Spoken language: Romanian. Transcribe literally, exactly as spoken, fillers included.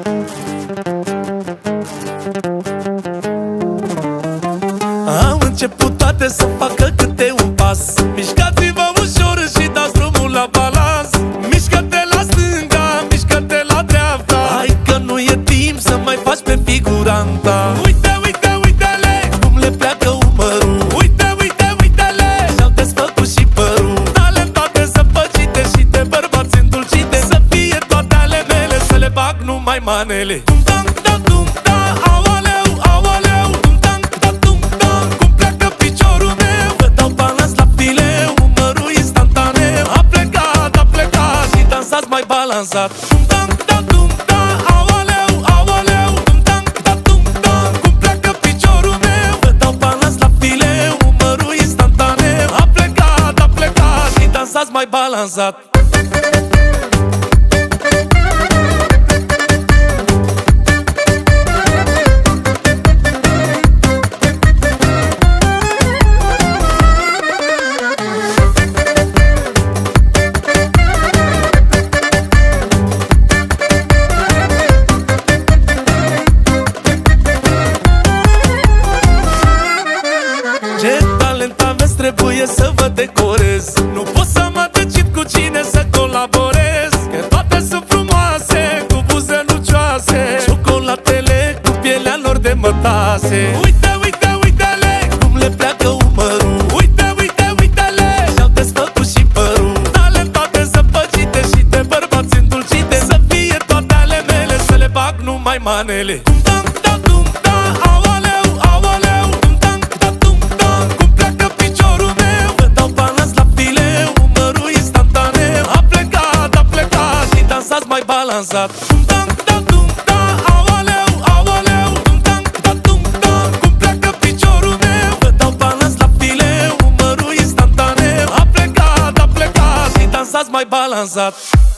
Au început toate să facă câte un pas. Mișcați-vă ușor și dați drumul la balans. Mișcă-te la stânga, mișcă-te la dreapta. Hai că nu e timp să mai faci pe figuranta. Uite, uite, uite-le cum le pleacă umărul. Uite, uite, uite-le și-au desfăcut și părul. Talentate, zăpăcite și de bărbați îndulcite. Să fie toate ale mele, să le bag numai manele. Mai balansat. Tum da tum da, aoleu, aoleu. Tum da tum da, cum pleacă piciorul meu. Vă dau balans la fileu, umărul instantaneu. A plecat, a plecat și dansați mai balansat. Ce talent aveți, trebuie să vă decorez. Nu pot să mă decid cu cine să colaborez, că toate sunt frumoase, cu buze lucioase, ciocolatele cu pielea lor de mătase. Uite, uite, uite-le cum le pleacă umărul. Uite, uite, uite-le și-au desfăcut și părul. Talentate, zăpăcite și de bărbați îndulcite. Să fie toate ale mele, să le bag numai manele. Mai balansat. Tum da tum da, aoleu, aoleu. Tum da tum da, cum pleacă piciorul meu. Vă dau balans la fileu, umărul instantaneu. A plecat, a plecat și dansați mai balansat.